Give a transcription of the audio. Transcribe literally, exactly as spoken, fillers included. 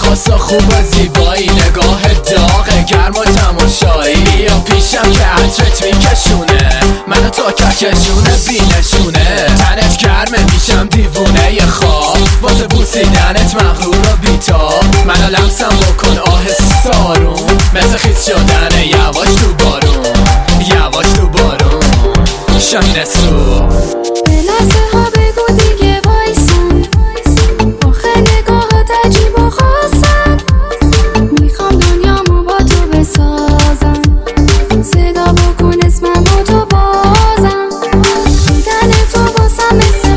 لباسا خوب و زیبایی، نگاه داغه گرم و تماشایی، یا پیشم که عطرت میکشونه منو تا کهکشونه بینشونه، تنت گرمه میشم دیوونه ی خواب واسه بوسیدنت مغرور و بیتاب، منو لمسم بکن آهسته آروم مثل خیس شدن یواش تو بارون، یواش تو بارون شمینه سو به لحظه ها بگو دیگه وایسن، آخه نگاهات عجیب و خاصن، میخوام دنیامو با تو بسازم، صدا بکن اسمم و تو بازم، دیدن تو واسم مثل